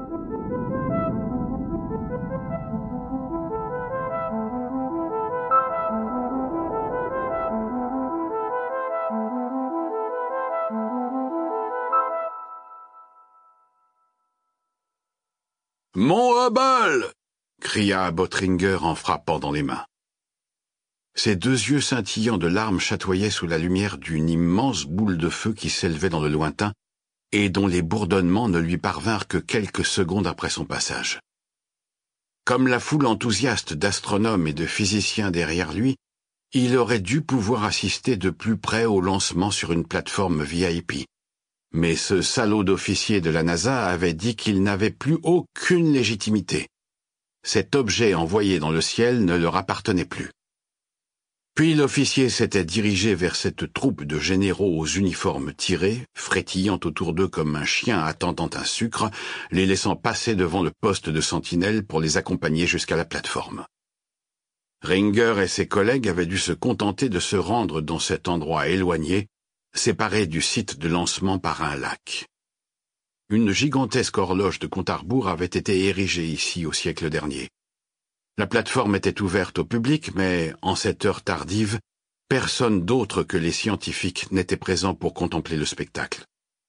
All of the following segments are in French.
Mon Hubble! Cria Abbot Ringer en frappant dans les mains. Ses deux yeux scintillants de larmes chatoyaient sous la lumière d'une immense boule de feu qui s'élevait dans le lointain et dont les bourdonnements ne lui parvinrent que quelques secondes après son passage. Comme la foule enthousiaste d'astronomes et de physiciens derrière lui, il aurait dû pouvoir assister de plus près au lancement sur une plateforme VIP. Mais ce salaud d'officier de la NASA avait dit qu'il n'avait plus aucune légitimité. Cet objet envoyé dans le ciel ne leur appartenait plus. Puis l'officier s'était dirigé vers cette troupe de généraux aux uniformes tirés, frétillant autour d'eux comme un chien attendant un sucre, les laissant passer devant le poste de sentinelle pour les accompagner jusqu'à la plateforme. Ringer et ses collègues avaient dû se contenter de se rendre dans cet endroit éloigné, séparé du site de lancement par un lac. Une gigantesque horloge de compte à rebours avait été érigée ici au siècle dernier. La plateforme était ouverte au public, mais, en cette heure tardive, personne d'autre que les scientifiques n'était présent pour contempler le spectacle.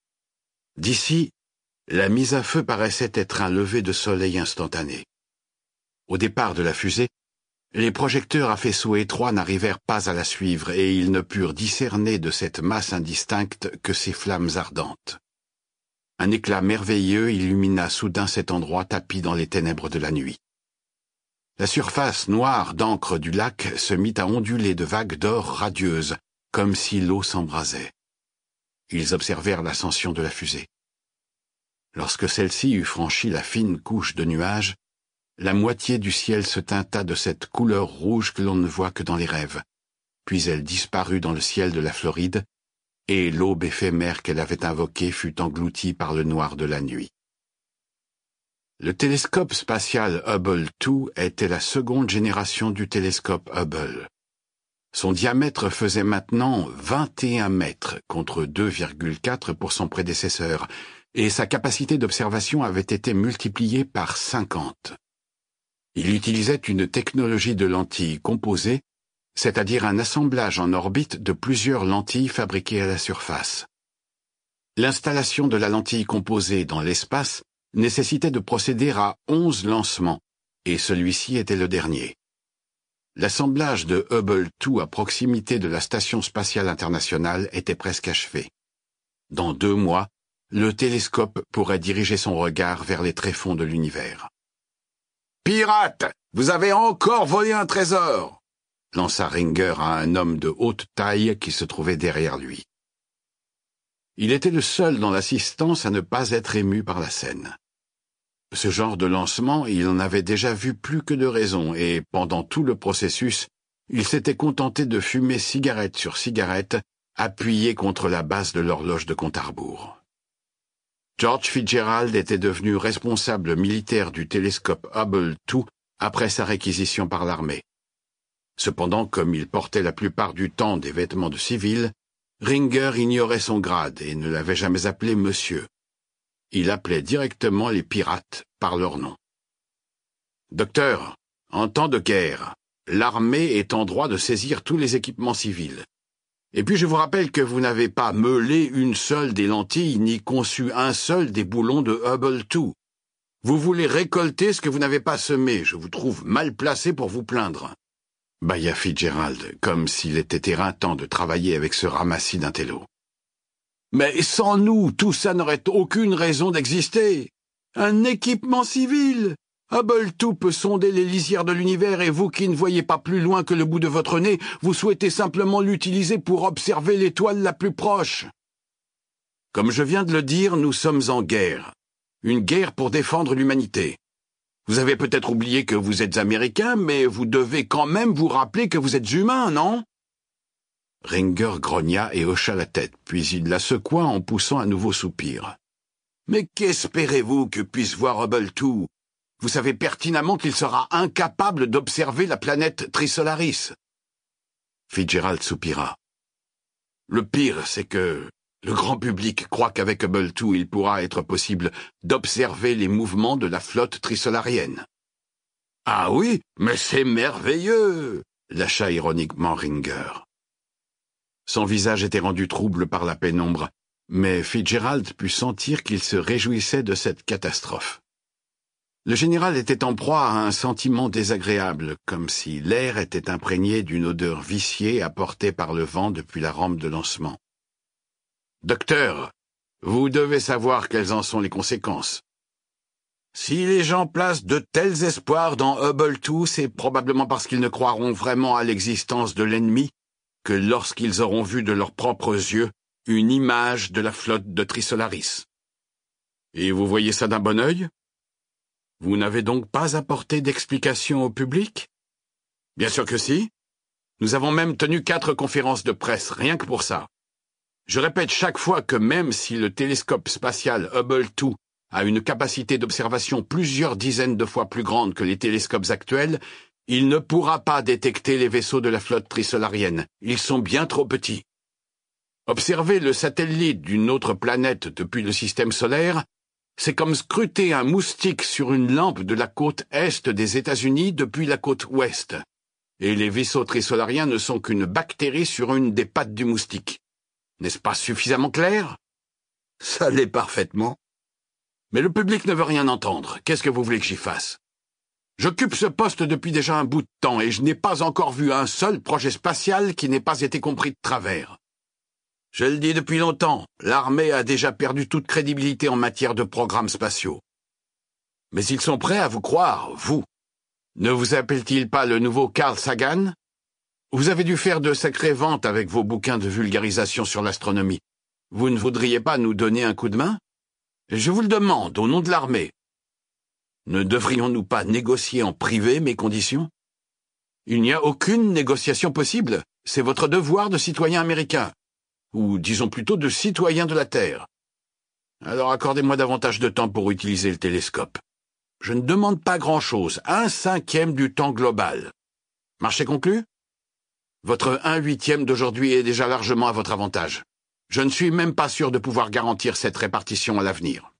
D'ici, la mise à feu paraissait être un lever de soleil instantané. Au départ de la fusée, les projecteurs à faisceaux étroits n'arrivèrent pas à la suivre et ils ne purent discerner de cette masse indistincte que ses flammes ardentes. Un éclat merveilleux illumina soudain cet endroit tapi dans les ténèbres de la nuit. La surface noire d'encre du lac se mit à onduler de vagues d'or radieuses, comme si l'eau s'embrasait. Ils observèrent l'ascension de la fusée. Lorsque celle-ci eut franchi la fine couche de nuages, la moitié du ciel se teinta de cette couleur rouge que l'on ne voit que dans les rêves, puis elle disparut dans le ciel de la Floride, et l'aube éphémère qu'elle avait invoquée fut engloutie par le noir de la nuit. Le télescope spatial Hubble II était la seconde génération du télescope Hubble. Son diamètre faisait maintenant 21 mètres contre 2,4 pour son prédécesseur, et sa capacité d'observation avait été multipliée par 50. Il utilisait une technologie de lentilles composées, c'est-à-dire un assemblage en orbite de plusieurs lentilles fabriquées à la surface. L'installation de la lentille composée dans l'espace nécessitait de procéder à 11 lancements, et celui-ci était le dernier. L'assemblage de Hubble II à proximité de la Station spatiale internationale était presque achevé. Dans 2 mois, le télescope pourrait diriger son regard vers les tréfonds de l'univers. « Pirates, vous avez encore volé un trésor !» lança Ringer à un homme de haute taille qui se trouvait derrière lui. Il était le seul dans l'assistance à ne pas être ému par la scène. Ce genre de lancement, il en avait déjà vu plus que de raison, et pendant tout le processus, il s'était contenté de fumer cigarette sur cigarette, appuyé contre la base de l'horloge de compte à rebours. George Fitzgerald était devenu responsable militaire du télescope Hubble II après sa réquisition par l'armée. Cependant, comme il portait la plupart du temps des vêtements de civil, Ringer ignorait son grade et ne l'avait jamais appelé monsieur. Il appelait directement les pirates par leur nom. « Docteur, en temps de guerre, l'armée est en droit de saisir tous les équipements civils. Et puis je vous rappelle que vous n'avez pas meulé une seule des lentilles ni conçu un seul des boulons de Hubble II. Vous voulez récolter ce que vous n'avez pas semé, je vous trouve mal placé pour vous plaindre. » bâilla Fitzgerald, comme s'il était éreintant de travailler avec ce ramassis d'intello. « Mais sans nous, tout ça n'aurait aucune raison d'exister. Un équipement civil! Hubble II peut sonder les lisières de l'univers et vous qui ne voyez pas plus loin que le bout de votre nez, vous souhaitez simplement l'utiliser pour observer l'étoile la plus proche. Comme je viens de le dire, nous sommes en guerre. Une guerre pour défendre l'humanité. Vous avez peut-être oublié que vous êtes Américain, mais vous devez quand même vous rappeler que vous êtes humain, non ?» Ringer grogna et hocha la tête, puis il la secoua en poussant un nouveau soupir. « Mais qu'espérez-vous que puisse voir Hubble II ? Vous savez pertinemment qu'il sera incapable d'observer la planète Trisolaris. » Fitzgerald soupira. « Le pire, c'est que Le grand public croit qu'avec Hubble 2, il pourra être possible d'observer les mouvements de la flotte trisolarienne. Ah oui, mais c'est merveilleux, lâcha ironiquement Ringer. Son visage était rendu trouble par la pénombre, mais Fitzgerald put sentir qu'il se réjouissait de cette catastrophe. Le général était en proie à un sentiment désagréable, comme si l'air était imprégné d'une odeur viciée apportée par le vent depuis la rampe de lancement. « Docteur, vous devez savoir quelles en sont les conséquences. Si les gens placent de tels espoirs dans Hubble 2, c'est probablement parce qu'ils ne croiront vraiment à l'existence de l'ennemi que lorsqu'ils auront vu de leurs propres yeux une image de la flotte de Trisolaris. Et vous voyez ça d'un bon œil? Vous n'avez donc pas apporté d'explication au public? Bien sûr que si. Nous avons même tenu 4 conférences de presse, rien que pour ça. Je répète chaque fois que même si le télescope spatial Hubble 2 a une capacité d'observation plusieurs dizaines de fois plus grande que les télescopes actuels, il ne pourra pas détecter les vaisseaux de la flotte trisolarienne. Ils sont bien trop petits. Observer le satellite d'une autre planète depuis le système solaire, c'est comme scruter un moustique sur une lampe de la côte est des États-Unis depuis la côte ouest. Et les vaisseaux trisolariens ne sont qu'une bactérie sur une des pattes du moustique. N'est-ce pas suffisamment clair? Ça l'est parfaitement. Mais le public ne veut rien entendre. Qu'est-ce que vous voulez que j'y fasse? J'occupe ce poste depuis déjà un bout de temps et je n'ai pas encore vu un seul projet spatial qui n'ait pas été compris de travers. Je le dis depuis longtemps, l'armée a déjà perdu toute crédibilité en matière de programmes spatiaux. Mais ils sont prêts à vous croire, vous. Ne vous appelle-t-il pas le nouveau Carl Sagan? Vous avez dû faire de sacrées ventes avec vos bouquins de vulgarisation sur l'astronomie. Vous ne voudriez pas nous donner un coup de main? Je vous le demande, au nom de l'armée. Ne devrions-nous pas négocier en privé mes conditions? Il n'y a aucune négociation possible. C'est votre devoir de citoyen américain. Ou disons plutôt de citoyen de la Terre. Alors accordez-moi davantage de temps pour utiliser le télescope. Je ne demande pas grand-chose, 1/5 du temps global. Marché conclu? Votre 1/8 d'aujourd'hui est déjà largement à votre avantage. Je ne suis même pas sûr de pouvoir garantir cette répartition à l'avenir.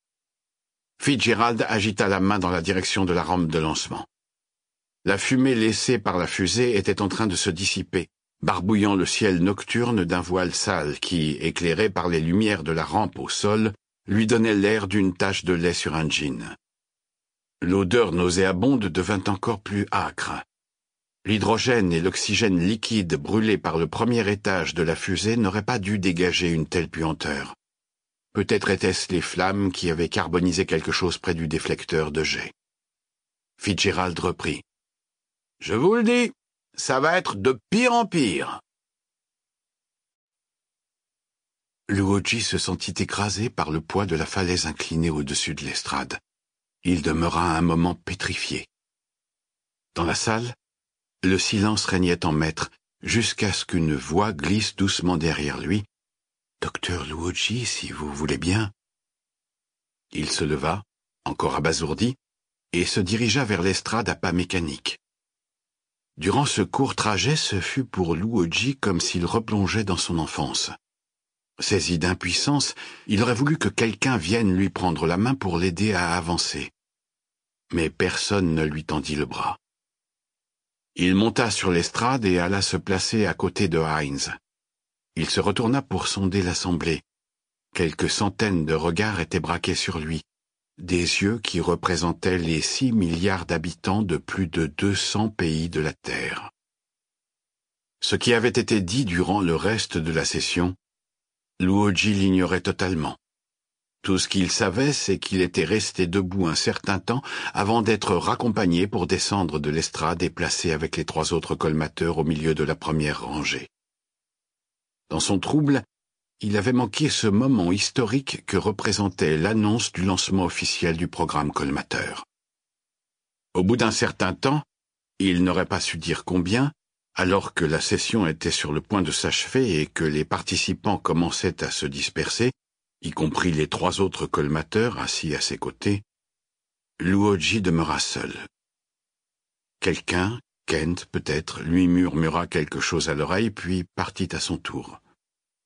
Fitzgerald agita la main dans la direction de la rampe de lancement. La fumée laissée par la fusée était en train de se dissiper, barbouillant le ciel nocturne d'un voile sale qui, éclairé par les lumières de la rampe au sol, lui donnait l'air d'une tache de lait sur un jean. L'odeur nauséabonde devint encore plus âcre. L'hydrogène et l'oxygène liquide brûlés par le premier étage de la fusée n'auraient pas dû dégager une telle puanteur. Peut-être étaient-ce les flammes qui avaient carbonisé quelque chose près du déflecteur de jet. Fitzgerald reprit. « Je vous le dis, ça va être de pire en pire. » Luoji se sentit écrasé par le poids de la falaise inclinée au-dessus de l'estrade. Il demeura un moment pétrifié. Dans la salle, le silence régnait en maître, jusqu'à ce qu'une voix glisse doucement derrière lui. « Docteur Luoji, si vous voulez bien. » Il se leva, encore abasourdi, et se dirigea vers l'estrade à pas mécaniques. Durant ce court trajet, ce fut pour Luoji comme s'il replongeait dans son enfance. Saisi d'impuissance, il aurait voulu que quelqu'un vienne lui prendre la main pour l'aider à avancer. Mais personne ne lui tendit le bras. Il monta sur l'estrade et alla se placer à côté de Heinz. Il se retourna pour sonder l'assemblée. Quelques centaines de regards étaient braqués sur lui, des yeux qui représentaient les 6 milliards d'habitants de plus de 200 pays de la Terre. Ce qui avait été dit durant le reste de la session, Luoji l'ignorait totalement. Tout ce qu'il savait, c'est qu'il était resté debout un certain temps avant d'être raccompagné pour descendre de l'estrade et placé avec les 3 autres colmateurs au milieu de la première rangée. Dans son trouble, il avait manqué ce moment historique que représentait l'annonce du lancement officiel du programme colmateur. Au bout d'un certain temps, il n'aurait pas su dire combien, alors que la session était sur le point de s'achever et que les participants commençaient à se disperser, y compris les 3 autres colmateurs assis à ses côtés, Luoji demeura seul. Quelqu'un, Kent peut-être, lui murmura quelque chose à l'oreille, puis partit à son tour.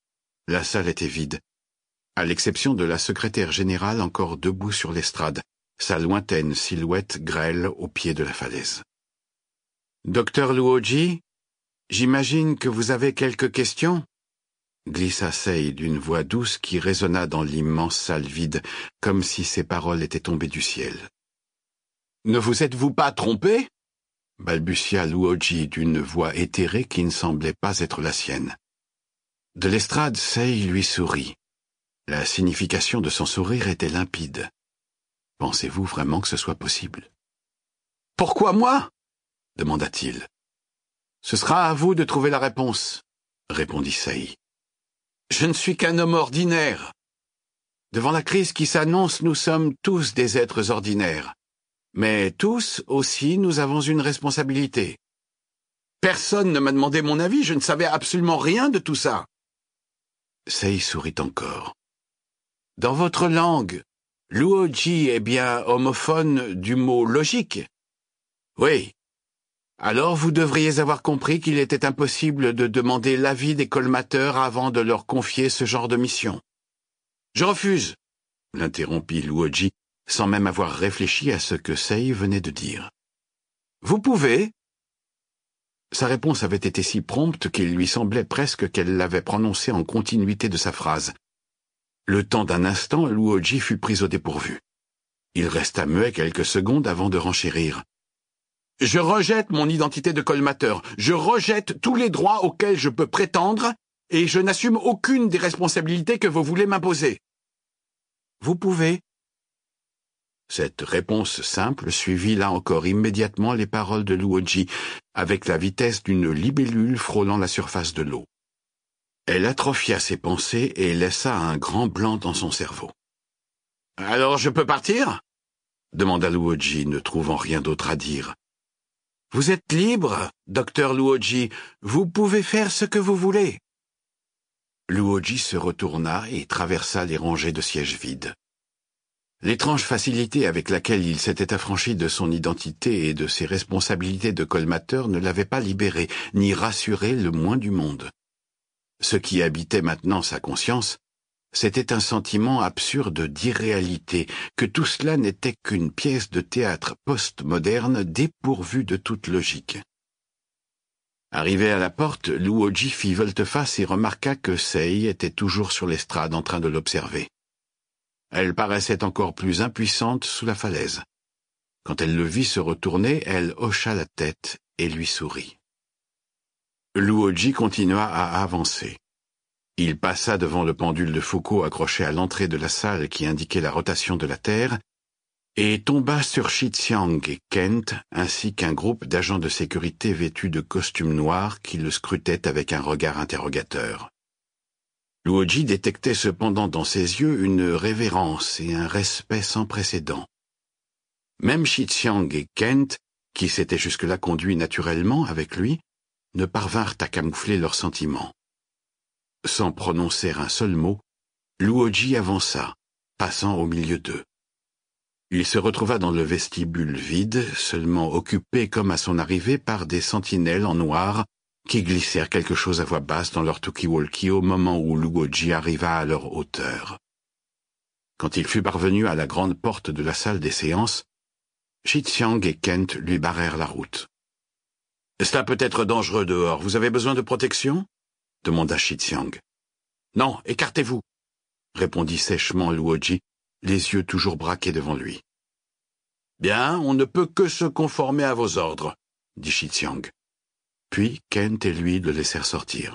La salle était vide, à l'exception de la secrétaire générale encore debout sur l'estrade, sa lointaine silhouette grêle au pied de la falaise. « Docteur Luoji, j'imagine que vous avez quelques questions ?» glissa Sei d'une voix douce qui résonna dans l'immense salle vide, comme si ses paroles étaient tombées du ciel. « Ne vous êtes-vous pas trompé ?» balbutia Luoji d'une voix éthérée qui ne semblait pas être la sienne. De l'estrade, Sei lui sourit. La signification de son sourire était limpide. Pensez-vous vraiment que ce soit possible? « Pourquoi moi ?» demanda-t-il. « Ce sera à vous de trouver la réponse, » répondit Sei. « Je ne suis qu'un homme ordinaire. Devant la crise qui s'annonce, nous sommes tous des êtres ordinaires. Mais tous, aussi, nous avons une responsabilité. Personne ne m'a demandé mon avis, je ne savais absolument rien de tout ça. » Sei sourit encore. « Dans votre langue, Luoji est bien homophone du mot logique. Oui. Alors vous devriez avoir compris qu'il était impossible de demander l'avis des colmateurs avant de leur confier ce genre de mission. »« Je refuse !» l'interrompit Luoji, sans même avoir réfléchi à ce que Sei venait de dire. « Vous pouvez ?» Sa réponse avait été si prompte qu'il lui semblait presque qu'elle l'avait prononcée en continuité de sa phrase. Le temps d'un instant, Luoji fut pris au dépourvu. Il resta muet quelques secondes avant de renchérir. « Je rejette mon identité de colmateur, je rejette tous les droits auxquels je peux prétendre, et je n'assume aucune des responsabilités que vous voulez m'imposer. »« Vous pouvez ?» Cette réponse simple suivit là encore immédiatement les paroles de Luoji, avec la vitesse d'une libellule frôlant la surface de l'eau. Elle atrophia ses pensées et laissa un grand blanc dans son cerveau. « Alors je peux partir ?» demanda Luoji, ne trouvant rien d'autre à dire. « Vous êtes libre, docteur Luoji, vous pouvez faire ce que vous voulez. » Luoji se retourna et traversa les rangées de sièges vides. L'étrange facilité avec laquelle il s'était affranchi de son identité et de ses responsabilités de colmateur ne l'avait pas libéré, ni rassuré le moins du monde. Ce qui habitait maintenant sa conscience, c'était un sentiment absurde d'irréalité, que tout cela n'était qu'une pièce de théâtre post-moderne dépourvue de toute logique. Arrivé à la porte, Luoji fit volte-face et remarqua que Sei était toujours sur l'estrade en train de l'observer. Elle paraissait encore plus impuissante sous la falaise. Quand elle le vit se retourner, elle hocha la tête et lui sourit. Luoji continua à avancer. Il passa devant le pendule de Foucault accroché à l'entrée de la salle qui indiquait la rotation de la Terre et tomba sur Shi-Tsiang et Kent ainsi qu'un groupe d'agents de sécurité vêtus de costumes noirs qui le scrutaient avec un regard interrogateur. Luoji détectait cependant dans ses yeux une révérence et un respect sans précédent. Même Shi-Tsiang et Kent, qui s'étaient jusque-là conduits naturellement avec lui, ne parvinrent à camoufler leurs sentiments. Sans prononcer un seul mot, Luoji avança, passant au milieu d'eux. Il se retrouva dans le vestibule vide, seulement occupé comme à son arrivée par des sentinelles en noir qui glissèrent quelque chose à voix basse dans leur talkie-walkie au moment où Luoji arriva à leur hauteur. Quand il fut parvenu à la grande porte de la salle des séances, Shi-Tsiang et Kent lui barrèrent la route. « Cela peut être dangereux dehors. Vous avez besoin de protection ?» demanda Shi-Tsiang. « Non, écartez-vous » répondit sèchement Luoji, les yeux toujours braqués devant lui. « Bien, on ne peut que se conformer à vos ordres, » dit Shi-Tsiang. Puis Kent et lui le laissèrent sortir.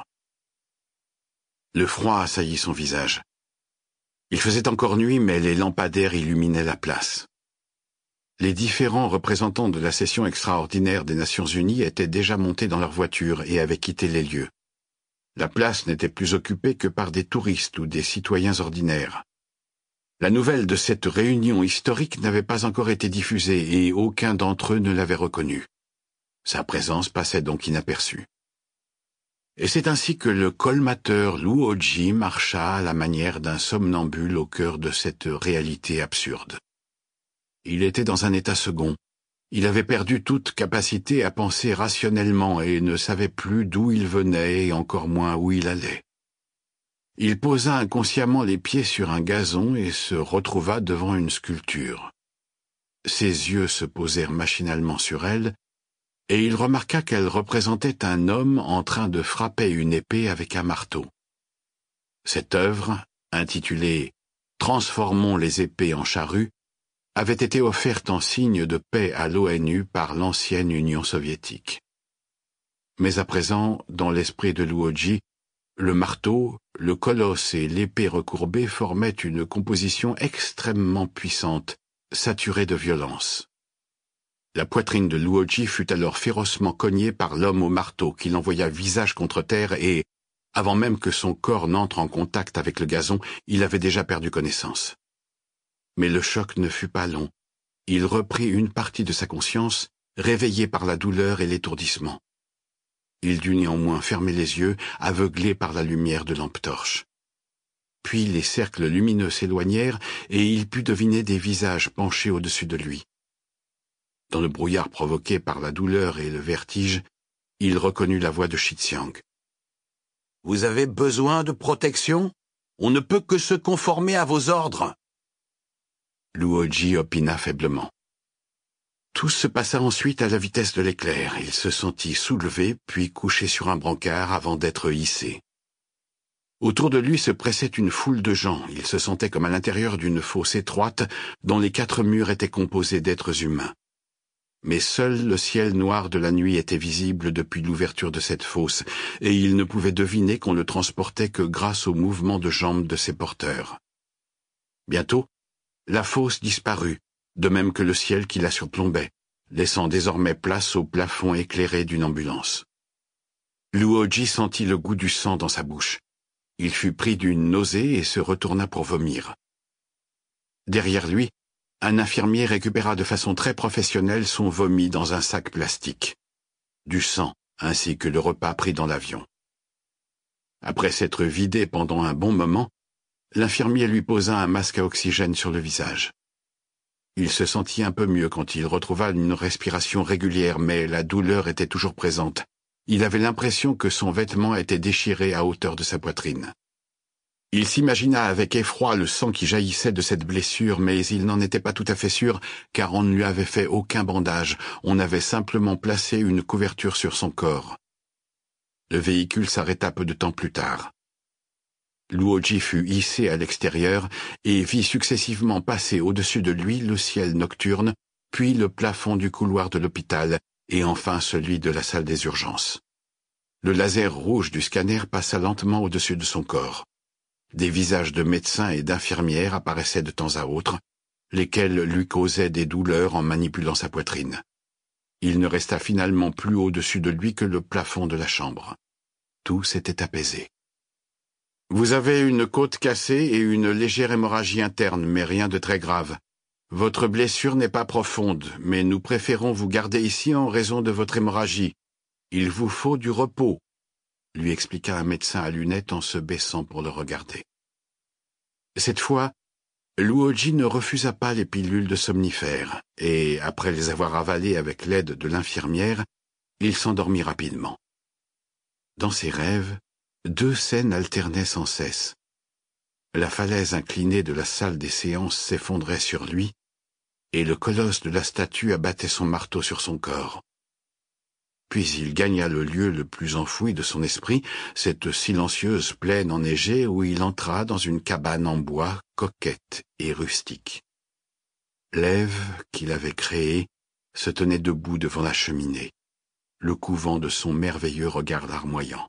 Le froid assaillit son visage. Il faisait encore nuit, mais les lampadaires illuminaient la place. Les différents représentants de la session extraordinaire des Nations Unies étaient déjà montés dans leur voiture et avaient quitté les lieux. La place n'était plus occupée que par des touristes ou des citoyens ordinaires. La nouvelle de cette réunion historique n'avait pas encore été diffusée et aucun d'entre eux ne l'avait reconnue. Sa présence passait donc inaperçue. Et c'est ainsi que le colmateur Luoji marcha à la manière d'un somnambule au cœur de cette réalité absurde. Il était dans un état second. Il avait perdu toute capacité à penser rationnellement et ne savait plus d'où il venait et encore moins où il allait. Il posa inconsciemment les pieds sur un gazon et se retrouva devant une sculpture. Ses yeux se posèrent machinalement sur elle, et il remarqua qu'elle représentait un homme en train de frapper une épée avec un marteau. Cette œuvre, intitulée « Transformons les épées en charrues », avait été offerte en signe de paix à l'ONU par l'ancienne Union soviétique. Mais à présent, dans l'esprit de Luoji, le marteau, le colosse et l'épée recourbée formaient une composition extrêmement puissante, saturée de violence. La poitrine de Luoji fut alors férocement cognée par l'homme au marteau qui l'envoya visage contre terre et, avant même que son corps n'entre en contact avec le gazon, il avait déjà perdu connaissance. Mais le choc ne fut pas long. Il reprit une partie de sa conscience, réveillé par la douleur et l'étourdissement. Il dut néanmoins fermer les yeux, aveuglé par la lumière de lampe-torche. Puis les cercles lumineux s'éloignèrent et il put deviner des visages penchés au-dessus de lui. Dans le brouillard provoqué par la douleur et le vertige, il reconnut la voix de Shixiang. « Vous avez besoin de protection? On ne peut que se conformer à vos ordres. » Luoji opina faiblement. Tout se passa ensuite à la vitesse de l'éclair. Il se sentit soulevé, puis couché sur un brancard avant d'être hissé. Autour de lui se pressait une foule de gens. Il se sentait comme à l'intérieur d'une fosse étroite dont les 4 murs étaient composés d'êtres humains. Mais seul le ciel noir de la nuit était visible depuis l'ouverture de cette fosse, et il ne pouvait deviner qu'on le transportait que grâce au mouvement de jambes de ses porteurs. Bientôt, la fosse disparut, de même que le ciel qui la surplombait, laissant désormais place au plafond éclairé d'une ambulance. Luoji sentit le goût du sang dans sa bouche. Il fut pris d'une nausée et se retourna pour vomir. Derrière lui, un infirmier récupéra de façon très professionnelle son vomi dans un sac plastique. Du sang, ainsi que le repas pris dans l'avion. Après s'être vidé pendant un bon moment, l'infirmier lui posa un masque à oxygène sur le visage. Il se sentit un peu mieux quand il retrouva une respiration régulière, mais la douleur était toujours présente. Il avait l'impression que son vêtement était déchiré à hauteur de sa poitrine. Il s'imagina avec effroi le sang qui jaillissait de cette blessure, mais il n'en était pas tout à fait sûr, car on ne lui avait fait aucun bandage, on avait simplement placé une couverture sur son corps. Le véhicule s'arrêta peu de temps plus tard. Luoji fut hissé à l'extérieur et vit successivement passer au-dessus de lui le ciel nocturne, puis le plafond du couloir de l'hôpital et enfin celui de la salle des urgences. Le laser rouge du scanner passa lentement au-dessus de son corps. Des visages de médecins et d'infirmières apparaissaient de temps à autre, lesquels lui causaient des douleurs en manipulant sa poitrine. Il ne resta finalement plus au-dessus de lui que le plafond de la chambre. Tout s'était apaisé. « Vous avez une côte cassée et une légère hémorragie interne, mais rien de très grave. Votre blessure n'est pas profonde, mais nous préférons vous garder ici en raison de votre hémorragie. Il vous faut du repos, » lui expliqua un médecin à lunettes en se baissant pour le regarder. Cette fois, Luoji ne refusa pas les pilules de somnifères, et, après les avoir avalées avec l'aide de l'infirmière, il s'endormit rapidement. Dans ses rêves, 2 scènes alternaient sans cesse. La falaise inclinée de la salle des séances s'effondrait sur lui, et le colosse de la statue abattait son marteau sur son corps. Puis il gagna le lieu le plus enfoui de son esprit, cette silencieuse plaine enneigée où il entra dans une cabane en bois coquette et rustique. L'Ève qu'il avait créée se tenait debout devant la cheminée, le couvant de son merveilleux regard larmoyant.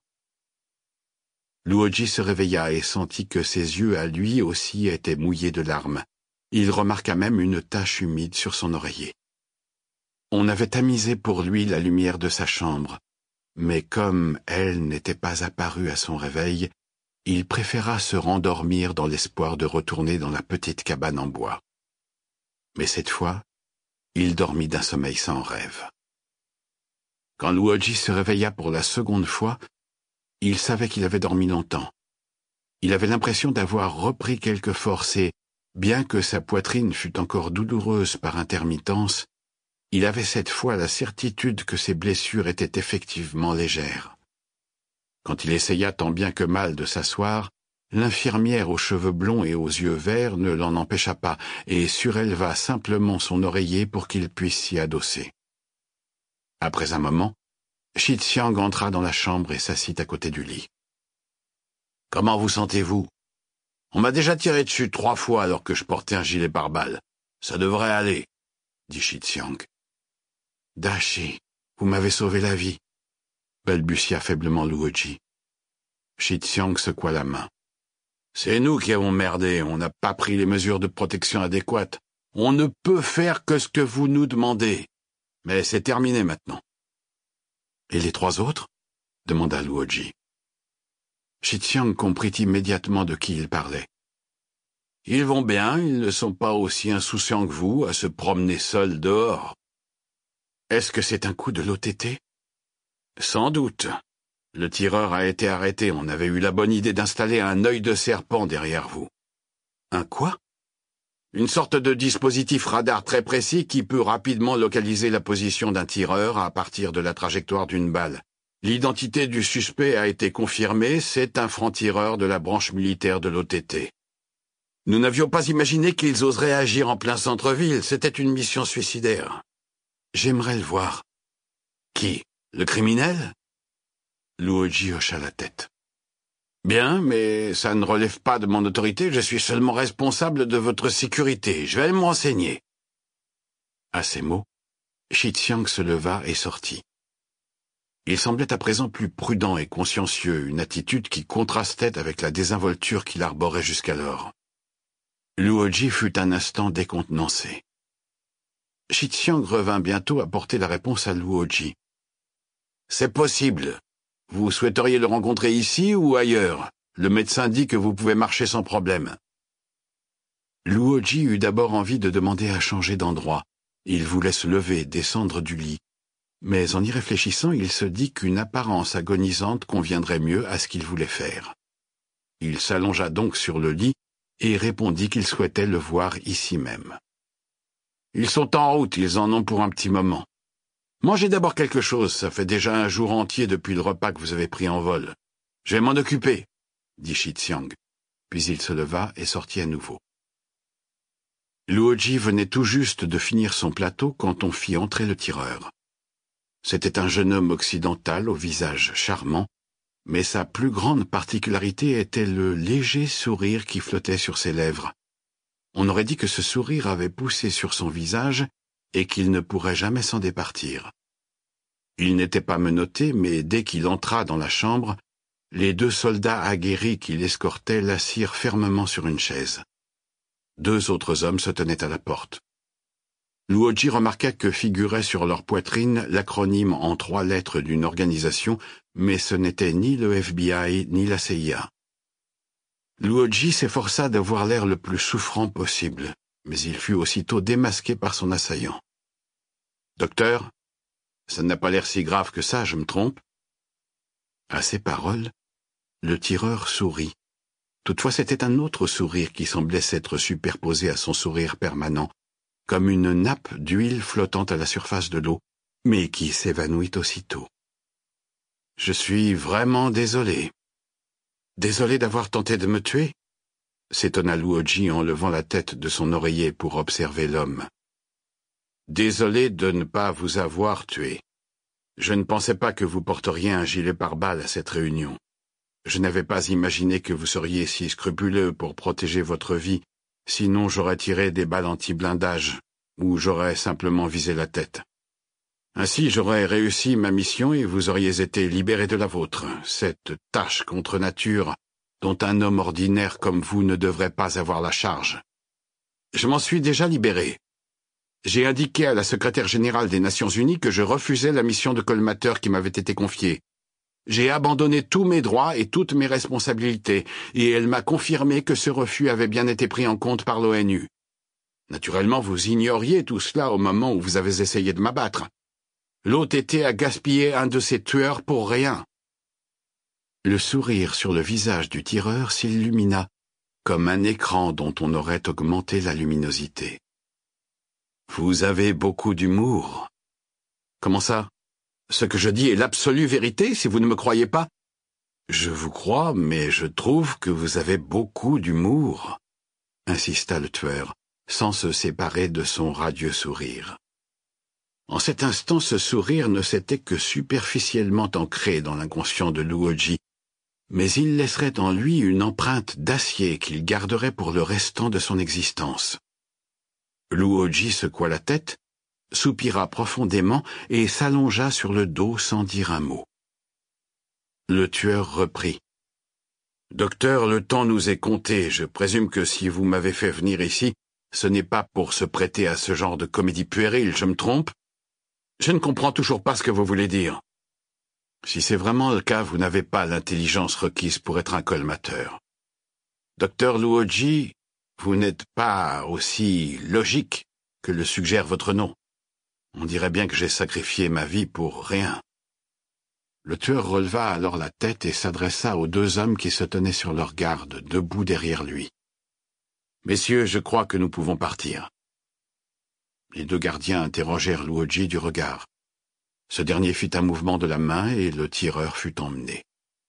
Luoji se réveilla et sentit que ses yeux à lui aussi étaient mouillés de larmes. Il remarqua même une tache humide sur son oreiller. On avait tamisé pour lui la lumière de sa chambre, mais comme elle n'était pas apparue à son réveil, il préféra se rendormir dans l'espoir de retourner dans la petite cabane en bois. Mais cette fois, il dormit d'un sommeil sans rêve. Quand Luoji se réveilla pour la seconde fois, il savait qu'il avait dormi longtemps. Il avait l'impression d'avoir repris quelque force et, bien que sa poitrine fût encore douloureuse par intermittence, il avait cette fois la certitude que ses blessures étaient effectivement légères. Quand il essaya tant bien que mal de s'asseoir, L'infirmière aux cheveux blonds et aux yeux verts ne l'en empêcha pas et suréleva simplement son oreiller pour qu'il puisse s'y adosser. Après un moment, Shi Xiang entra dans la chambre et s'assit à côté du lit. « Comment vous sentez-vous ? On m'a déjà tiré dessus 3 fois alors que je portais un gilet pare-balles. Ça devrait aller, dit Shi Xiang. « Dashi, vous m'avez sauvé la vie, balbutia faiblement Luoji. Shi Xiang secoua la main. C'est nous qui avons merdé, on n'a pas pris les mesures de protection adéquates. On ne peut faire que ce que vous nous demandez. Mais c'est terminé maintenant. Et les 3 autres ? Demanda Luoji. Shi Xiang comprit immédiatement de qui il parlait. Ils vont bien, ils ne sont pas aussi insouciants que vous à se promener seuls dehors. Est-ce que c'est un coup de l'OTT ? Sans doute. Le tireur a été arrêté, on avait eu la bonne idée d'installer un œil de serpent derrière vous. Un quoi ? Une sorte de dispositif radar très précis qui peut rapidement localiser la position d'un tireur à partir de la trajectoire d'une balle. L'identité du suspect a été confirmée, c'est un franc-tireur de la branche militaire de l'OTT. Nous n'avions pas imaginé qu'ils oseraient agir en plein centre-ville, c'était une mission suicidaire. J'aimerais le voir. Qui ? Le criminel ? Luoji hocha la tête. Bien, mais ça ne relève pas de mon autorité, je suis seulement responsable de votre sécurité, je vais me renseigner. À ces mots, Shi Xiang se leva et sortit. Il semblait à présent plus prudent et consciencieux, une attitude qui contrastait avec la désinvolture qu'il arborait jusqu'alors. Luoji fut un instant décontenancé. Shi Xiang revint bientôt apporter la réponse à Luoji. « C'est possible. Vous souhaiteriez le rencontrer ici ou ailleurs ? Le médecin dit que vous pouvez marcher sans problème. » Luoji eut d'abord envie de demander à changer d'endroit. Il voulait se lever, descendre du lit. Mais en y réfléchissant, il se dit qu'une apparence agonisante conviendrait mieux à ce qu'il voulait faire. Il s'allongea donc sur le lit et répondit qu'il souhaitait le voir ici même. « Ils sont en route, ils en ont pour un petit moment. Mangez d'abord quelque chose, ça fait déjà un jour entier depuis le repas que vous avez pris en vol. Je vais m'en occuper, dit Shi Xiang. Puis il se leva et sortit à nouveau. Luoji venait tout juste de finir son plateau quand on fit entrer le tireur. C'était un jeune homme occidental au visage charmant, mais sa plus grande particularité était le léger sourire qui flottait sur ses lèvres. On aurait dit que ce sourire avait poussé sur son visage et qu'il ne pourrait jamais s'en départir. Il n'était pas menotté, mais dès qu'il entra dans la chambre, les 2 soldats aguerris qui l'escortaient l'assirent fermement sur une chaise. 2 autres hommes se tenaient à la porte. Luoji remarqua que figurait sur leur poitrine l'acronyme en 3 lettres d'une organisation, mais ce n'était ni le FBI ni la CIA. Luoji s'efforça d'avoir l'air le plus souffrant possible, mais il fut aussitôt démasqué par son assaillant. « Docteur, ça n'a pas l'air si grave que ça, je me trompe ?» À ces paroles, le tireur sourit. Toutefois, c'était un autre sourire qui semblait s'être superposé à son sourire permanent, comme une nappe d'huile flottant à la surface de l'eau, mais qui s'évanouit aussitôt. « Je suis vraiment désolé. »« Désolé d'avoir tenté de me tuer ?» s'étonna Luoji en levant la tête de son oreiller pour observer l'homme. « Désolé de ne pas vous avoir tué. Je ne pensais pas que vous porteriez un gilet pare-balles à cette réunion. Je n'avais pas imaginé que vous seriez si scrupuleux pour protéger votre vie, sinon j'aurais tiré des balles anti-blindage, ou j'aurais simplement visé la tête. Ainsi j'aurais réussi ma mission et vous auriez été libéré de la vôtre, cette tâche contre nature dont un homme ordinaire comme vous ne devrait pas avoir la charge. Je m'en suis déjà libéré. J'ai indiqué à la secrétaire générale des Nations Unies que je refusais la mission de colmateur qui m'avait été confiée. J'ai abandonné tous mes droits et toutes mes responsabilités, et elle m'a confirmé que ce refus avait bien été pris en compte par l'ONU. Naturellement, vous ignoriez tout cela au moment où vous avez essayé de m'abattre. L'OTT a gaspillé un de ses tueurs pour rien. Le sourire sur le visage du tireur s'illumina, comme un écran dont on aurait augmenté la luminosité. Vous avez beaucoup d'humour. Comment ça ? Ce que je dis est l'absolue vérité, si vous ne me croyez pas. Je vous crois, mais je trouve que vous avez beaucoup d'humour, insista le tueur, sans se séparer de son radieux sourire. En cet instant, ce sourire ne s'était que superficiellement ancré dans l'inconscient de Luoji, mais il laisserait en lui une empreinte d'acier qu'il garderait pour le restant de son existence. Luoji secoua la tête, soupira profondément et s'allongea sur le dos sans dire un mot. Le tueur reprit. « Docteur, le temps nous est compté. Je présume que si vous m'avez fait venir ici, ce n'est pas pour se prêter à ce genre de comédie puérile, je me trompe? Je ne comprends toujours pas ce que vous voulez dire. Si c'est vraiment le cas, vous n'avez pas l'intelligence requise pour être un colmateur. Docteur Luoji, vous n'êtes pas aussi logique que le suggère votre nom. On dirait bien que j'ai sacrifié ma vie pour rien. » Le tueur releva alors la tête et s'adressa aux deux hommes qui se tenaient sur leur garde, debout derrière lui. « Messieurs, je crois que nous pouvons partir. » Les deux gardiens interrogèrent Luoji du regard. Ce dernier fit un mouvement de la main et le tireur fut emmené.